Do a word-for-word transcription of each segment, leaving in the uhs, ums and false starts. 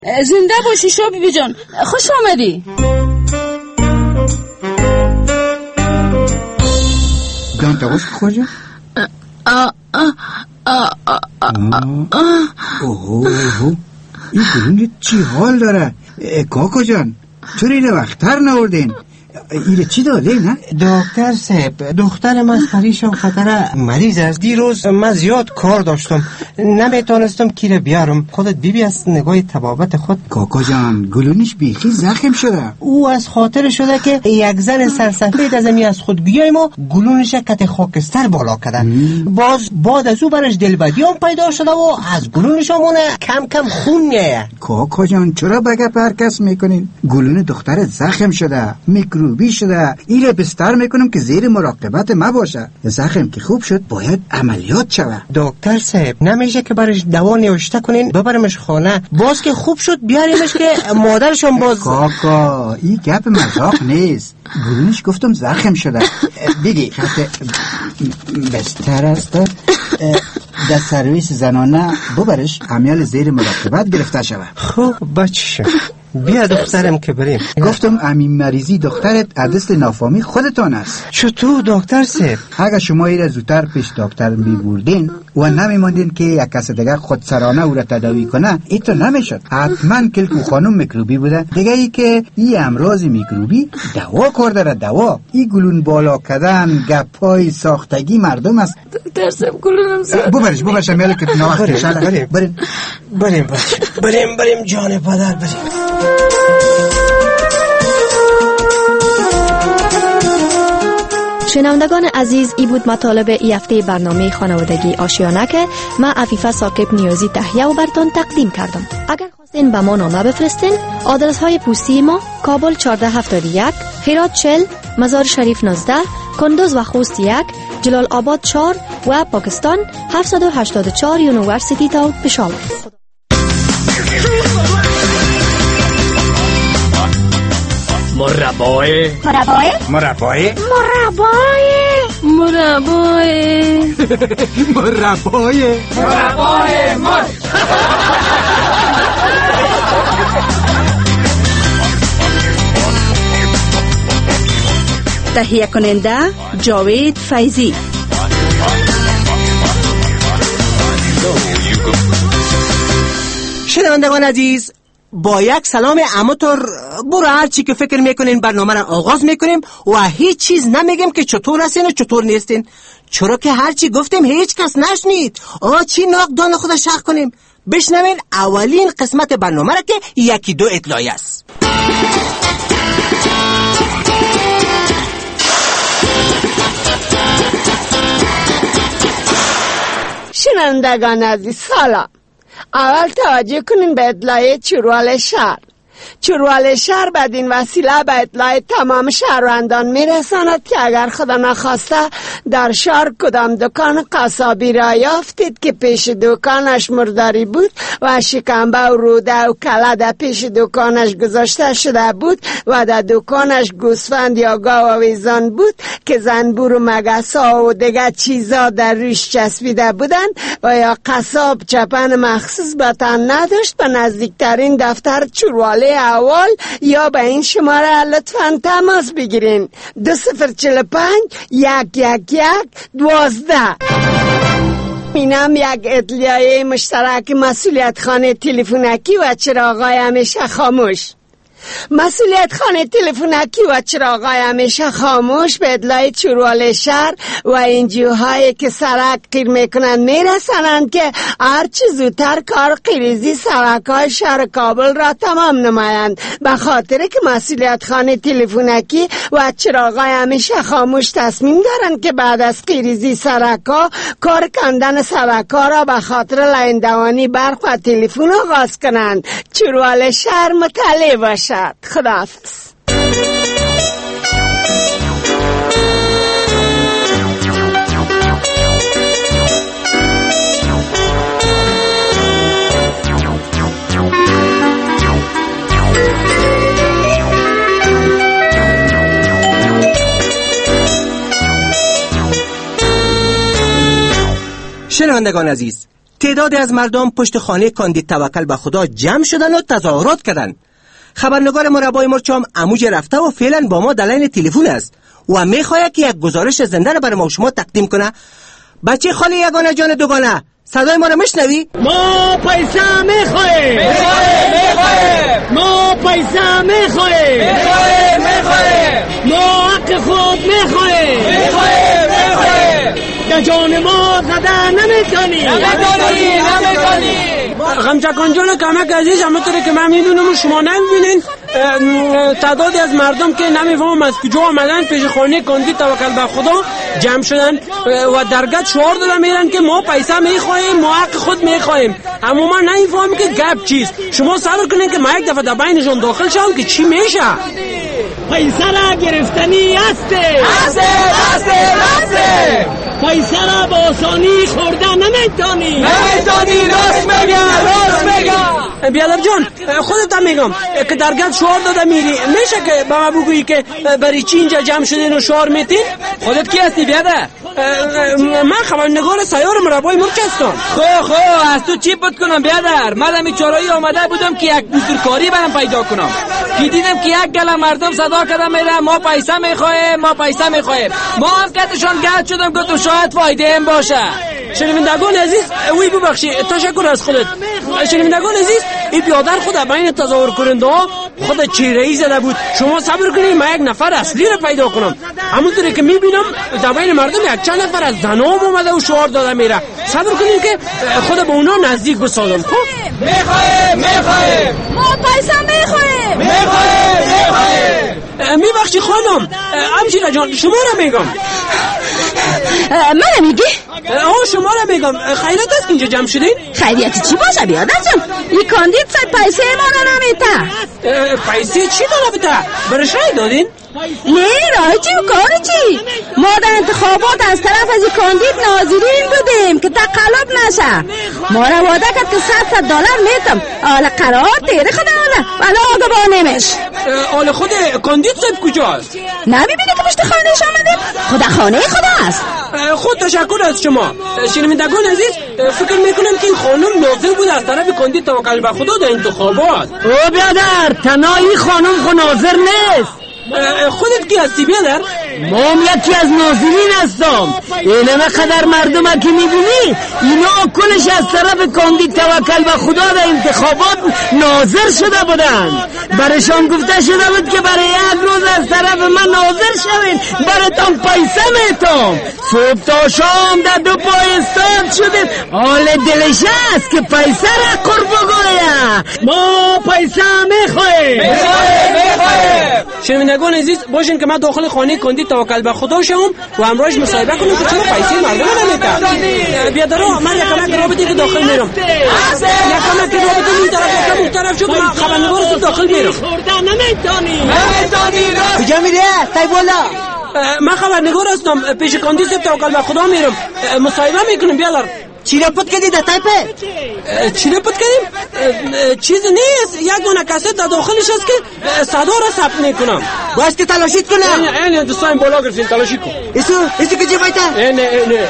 زنده باشی شوبی جان، خوش آمدی. جان تاوش خوجه؟ آه آه آه آه اوه این گلون چی حال داره؟ کاکا جان چرا اینه وقتتر نوردین؟ ایره چی داده نه؟ دکتر صاحب، دختر من پریشان خطره مریض است. دیروز من زیاد کار داشتم، نمیتونستم کیره بیارم. خودت بیبی از نگاه طبابت خود. کاکا جان گلونش بیخی زخم شده. او از خاطر شده که یک زن سرسفید از می از خود بیایم و گلونش کت خاکستر بالا کردن. باز بعد از او برش دلبدی هم پیدا شده و از گلونش همونه کم کم خون میه. کاکا جان چرا بگه پرکس میکنین؟ گلون دختر زخم شده، میکروبی شده. ایره بستر میکنم که زیر مراقبت ما باشه. زخم که خوب شد باید عملیات شود. دکتر صاحب نمیشه که برش دوا نوشته کنین ببرمش خانه، باز که خوب شد بیاریمش که مادرشون باز. کاکا این گپ مزاق نیست، گلونش گفتم زخم شده. بگی خط بستر است در سرویس زنانه ببرش عمیال زیر مراقبت گرفته شود. خوب بچه بیا دخترم که بریم. گفتم امین مریضی دخترت عدست نافامی خودتان است. چطور دکتر صاحب؟ اگه شما ایره زودتر پیش دکتر می بردین و نمیماندین که یک کس دیگه خودسرانه او را تداوی کنه ایتو نمیشد. حتما کلکو خانم میکروبی بوده دیگه. ای که این امراض میکروبی دوا کار داره، دوا. این گلون بالا کردن گپای ساختگی مردم است. دکتر صاحب گلونم زد. ببرش ببرش امیاله که نوقت شده. بریم بریم بریم بریم بریم جان پدر بریم. شنوندگان عزیز، ای بود مطالب ای هفته برنامه خانوادگی آشیانه که من عفیفه ثاقب نیازی تهیه و براتون تقدیم کردم. اگر خواستین به ما نامه بفرستین، آدرس های پستی ما: کابل چهارده هفتاد و یک، هرات چهل، مزار شریف نوزده، کندوز و خوست یک، جلال آباد چهار و پاکستان هفتصد و هشتاد و چهار یونیورسیتی تاون پشاور. مربای مربای مربای مربای مربای مربای مربای مر تهیه کننده جاوید فیضی. شنوندگان عزیز، با یک سلام عموتر برو هر چی که فکر میکنین برنامه را آغاز میکنیم و هیچ چیز نمیگیم که چطور هستین و چطور نیستین، چرا که هر چی گفتیم هیچ کس نشنید. آه چی ناقدان خود شرح کنیم. بشنوین اولین قسمت برنامه را که یکی دو اطلاعی است. شنوندگان عزیز سلام. اول توجه کنین به اطلاع چروال شهر. چروال شهر بدین وسیله به اطلاع تمام شهروندان میرساند که اگر خدا نخواسته در شهر کدام دکان قصابی را یافتید که پیش دکانش مرداری بود و شکمبه و روده و کله در پیش دکانش گذاشته شده بود و در دکانش گوسفند یا گاو و ویزان بود که زنبور و مگسا و دیگر چیزا در روش چسبیده بودند و یا قصاب چپن مخصوص به تن نداشت، به نزدیکترین دفتر چرواله اول یا به این شماره لطفاً تماس بگیرین: دو صفر چل پنج یک یک یک دوازده. اینم یک اطلاعیه مشترک مسئولیت خانه تلفنکی و چراغای همیشه خاموش. مسئولیت خانه تلفنکی و چراغای همیشه خاموش به اطلاع چروال شهر و انجیوهایی که سرک قیر میکنند میرسانند که هرچی زودتر کار قیریزی سرک‌های شهر کابل را تمام نمایند، به خاطر که مسئولیت خانه تلفنکی و چراغای همیشه خاموش تصمیم دارند که بعد از قیریزی سرک‌ها کار کندن سرک‌ها را به خاطر لیندوانی برق و تلفن آغاز کنند. چروال شهر مطلع باشد. خداحافظ. شنوندگان عزیز، تعدادی از مردم پشت خانه کاندید توکل به خدا جمع شدن و تظاهرات کردند. خبرنگار مربای مرچام اموج رفته و فعلا با ما در لین تلفن است و میخواهد که یک گزارش زنده را برای ما شما تقدیم کنه. بچه خاله یگانه جان دوگانه، صدای ما را میشنوی؟ ما پیسه میخواهیم میخواهیم میخواهیم ما پیسه میخواهیم میخواهیم میخواهیم ما حق خود میخواهیم میخواهیم میخواهیم در جان ما زده نمیتونی نمیتونی نمیتونی غمچکان جان کمک عزیز، همونطوری که من میبینم و شما نمیبینین تعدادی از مردم که نمیفهم از کجا آمدن پیش خانه کاندید توکل به خدا جمع شدن و درگاه شعار دادن میرن که ما پیسه میخواهیم ما حق خود میخواهیم. اما من نمیفهم که گپ چیست. شما صبر کنین که ما یک دفعه در بینشون داخل شم که چی میشه. پیسه را گرفتنی هسته هسته هسته هسته پیسه را با آسانی خورده نمیتونی نمیتونی راست میگه راست میگه. بیادر جان خودت هم میگم که درگاه شعار داده میری، میشه که با ما بگویی که برای چی اینجا جمع شدین و شعار میتین؟ خودت کی هستی بیادر؟ من خبرنگار سیار مربای مرچ هستم. خو خو از تو چی پت کنم بیادر؟ من همی چارایی آمده بودم که یک بزرگکاری برم پیدا کنم که دیدم که یک گله مردم صدا کردن میرن ما پیسه میخوایم ما پیسه میخوایم. ما هم کتشان گرد شدم گفتم شاید فایده هم باشه. شنوندگان عزیز وی ببخشی تشکر از خودت. شنوندگان عزیز این بیادر خود بین تظاهر کننده ها خود چهره‌ای زده بود. شما صبر کنید من یک نفر اصلی رو پیدا کنم. همونطوری که میبینم در بین مردم یک چند نفر از زنام اومده و شعار داده میره. صبر کنید که خود به اونا نزدیک بسازم. خب میخوایم میخوایم ما پیسه میخوایم میخوایم میخوایم میبخشی خانم همشیره جان شما رو میگم. من میگی؟ آه شما رو میگم. خیرت است که اینجا جمع شدین؟ خیریت چی باشه بیادر جان؟ این کاندید سای پیسه ما رو نمیته. پیسه چی داره بته؟ برش رای دادین؟ نه راه چی و کار چی؟ ما در انتخابات از طرف از این کاندید ناظرین بودیم که تقلب نشه. ما را وعده کرد که صد صد دلار میتم. حالا قرار تیره خدا حالا ولی آگه با نمیش. حالا خود کاندید صاحب کجاست؟ نمیبینی که پشت خانهش آمدیم؟ خدا خانه خدا است. خود تشکر از شما. شنوندگان عزیز فکر میکنم که این خانم ناظر بود از طرف کاندید توکل به خدا در انتخابات. او بیادر تنهایی خانم خو ناظر نیست. خودت کی هستی بیادر؟ من یکی از ناظرین هستم. اینه قدر مردم که میبینی اینا کلش از طرف کاندید توکل به خدا در انتخابات ناظر شده بودن. برشان گفته شده بود که برای یک روز از طرف من ناظر شوین براتون پیسه میتم. صبح تا شام در دو پای استاد شدید. حال دلش است که پیسه را قرب بگویه. ما پیسه میخواهیم میخواهیم میخواهیم. شنوندگان عزیز باشین که من داخل خانه کاندید توکل به خدا شم و همراهش مصاحبه کنم که چرا پیسه مردم نمیده. بیادرها من یک کمک رابطه که داخل میرم. یک کمک رابطه این طرف یک کمک طرف شد من خبرنگار تو داخل میرم. کجا میره؟ تای بالا. من خبرنگار هستم پیش کاندید توکل به خدا میرم مصاحبه میکنم. بیادر چی را پت کردی در تایپه؟ چی را پت کردیم؟ چیز نیست یک دونه کست در داخلش هست که صدا را ثبت میکنم. باید که تلاشیت کنم. اینه اینه دوستان بالا گرفتین تلاشی کن. ایسو ایسو که جی بایتا؟ اینه اینه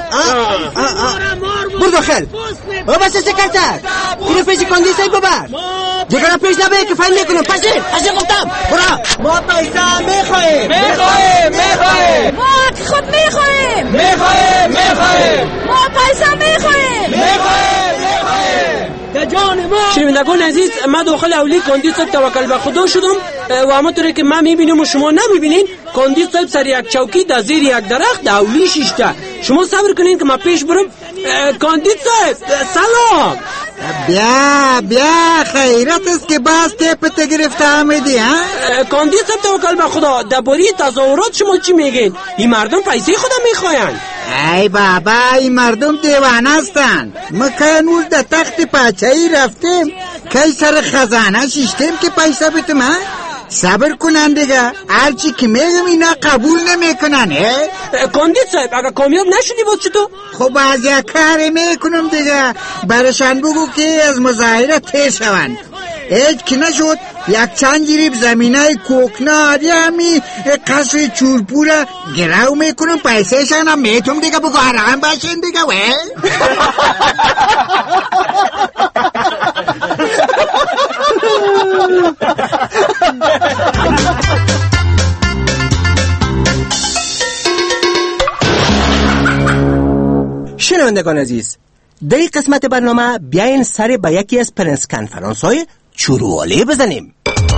برو داخل. او بس سکرتر اینو پیش کاندید سایی ببر. دیگر پیش نبه که فایل میکنم. پسیر پسیر گفتم برو. ما پیسه میخواهیم میخواهیم میخواهیم ما حق خود میخواهیم میخواهیم میخواهیم ما پیسه میخواهیم میخواهیم میخواهیم در جان ما. شنوندگان عزیز من داخل اولی کاندید صاحب توکل به خدا شدم و همونطوری که من میبینم و شما نمیبینین کاندید صاحب سر یک چوکی در زیر یک درخت در اولی شیشته. شما صبر کنین که من پیش برم. کاندید صاحب سلام. بیا بیا خیرت است که باز تیپت گرفته آمدی ها؟ کاندید صاحب توکل به خدا درباره تظاهرات شما چی میگین؟ این مردم پیسه خودم میخواین. ای بابا این مردم دیوانه هستن. ما که هنوز در تخت پاچایی رفتیم که سر خزانه شیشتیم که پیسه بتم ها؟ صبر کنن دیگه. هرچی که میگم اینا قبول نمیکنن. کاندید صاحب اگر کامیاب نشدی بود چطور؟ خب از یک کاری میکنم دیگه. برشان بگو که از مظاهره تیر شوند. هیچ که نشد یک چند جریب زمینه کوکنار همی قصر چورپور گرو میکنم پیسه شنم میتونم دیگه بگو حرام باشین دیگه وی شنوندگان عزیز، در این قسمت برنامه بیاین سر به یکی از پرنس کنفرانس های چوروالی بزنیم.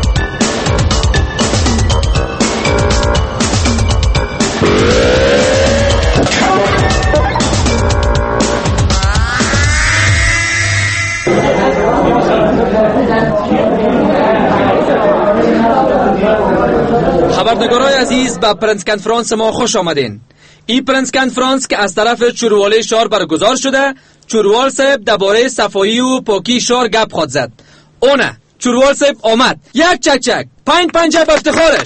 خبرنگارای عزیز، به پرنس کنفرانس ما خوش آمدین. این پرنس کنفرانس که از طرف چوروالی شهر برگزار شده، چوروال صاحب درباره صفایی و پاکی شهر گپ خود زد. اونه چوروال صاحب آمد. یک چک چک پنج پنجه به افتخارش.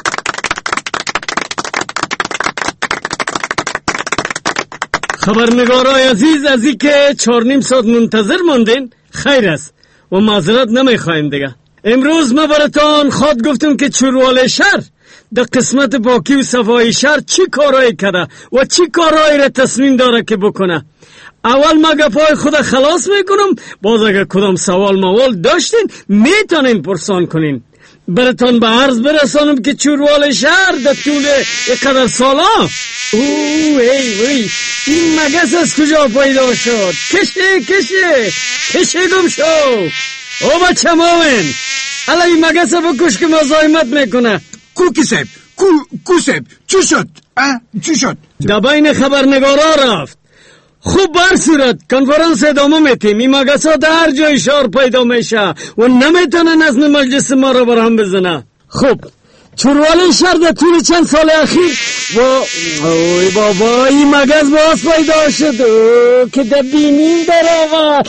خبرنگارای عزیز، از این که چهار نیم ساعت منتظر ماندین خیر است و معذرت نمیخوایم دیگه. امروز ما براتان خود گفتم که چوروال شهر در قسمت پاکی و صفای شهر چی کارایی کرده و چی کارایی را تصمیم داره که بکنه. اول ما گپای خود خلاص میکنم، باز اگر کدام سوال موال داشتین میتونین پرسان کنین. براتان به عرض برسانم که چوروال شهر در طول اینقدر سالا اوه ای وی این مگس از کجا پیدا شد؟ کشه کشه کشه گم شو. او بچه ماوین حالا این مگس بکش که مزاحمت میکنه. کوکی سب کو کو سب چی شد؟ چی شد؟ در بین خبرنگارا رفت. خوب بر صورت کنفرانس ادامه میتیم. این مگس ها در هر جای شهر پیدا میشه و نمیتونه نظم مجلس ما را برهم بزنه. خب چوروال شهر در طول چند سال اخیر و اوی بابا این مگس باز پیدا شد که در بینیم در آقا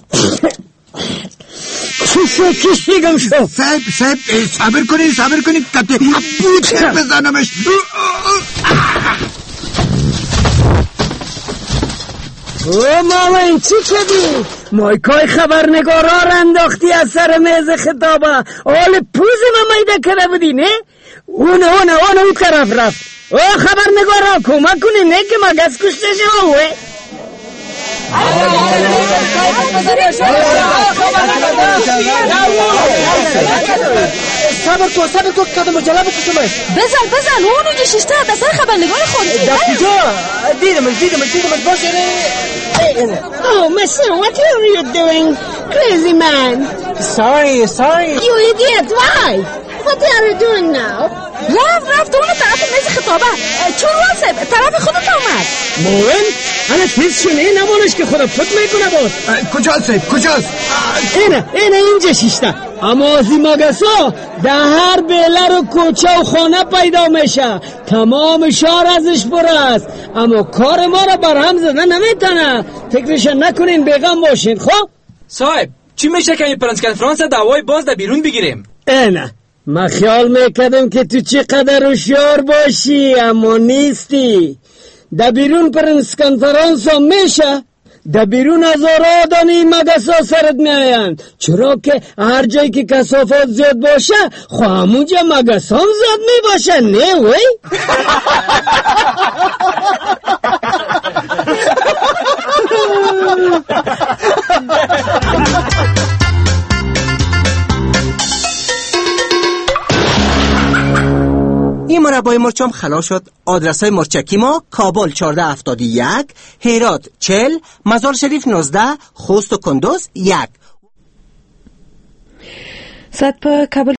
کشه کشه گم شد. صاحب صاحب صبر کنی صبر کنی کته بوچه بزنمش. او ماما این چی کدی؟ مایکای خبرنگارا را انداختی از سر میز خطابه. آل پوز ما میده کرده بودی نه؟ اون اون اون اون طرف رفت. او خبرنگارا کمک کنی نه که مگس کشته شوه. صبر کن صبر کن کدام جلب کشمش. بزن بزن اونو که ششته از سر خبرنگار خود. در کجا؟ دیدمش دیدمش دیدمش باشه نه. Oh, mister, what are you doing? Crazy man. Sorry, sorry. You idiot, why? What are you doing now? رفت رفت اون طرف میز خطابه. چوروال صاحب طرف خودت آمد. موین انا تیز شونه نمانش که خدا پت میکنه باز. کجاست صاحب کجاست؟ اینه اینه اینجا شیشته. اما از این مگسا در هر بیلر و کوچه و خانه پیدا میشه. تمام شهر ازش پر است. اما کار ما را برهم زدن نمیتونه. فکرش نکنین بیغم باشین. خب صاحب چی میشه که این پرنس کنفرانس دعوای باز در بیرون بگیریم؟ اینه ما خیال میکردم که تو چی قدر هوشیار باشی اما نیستی. در بیرون پرنس کنفرانس هم میشه. در بیرون هزار آدمی مگس ها سرت میاین. چرا که هر جایی که کثافات زیاد باشه خو همونجا مگس هم زیاد میباشه نه وی؟ این مربای مرچم خلاص شد. آدرس های مرچکی ما: کابل چهارده هفتاد و یک، هرات چهل، مزار شریف نوزده، خوست و کندوز یک. صد په کابل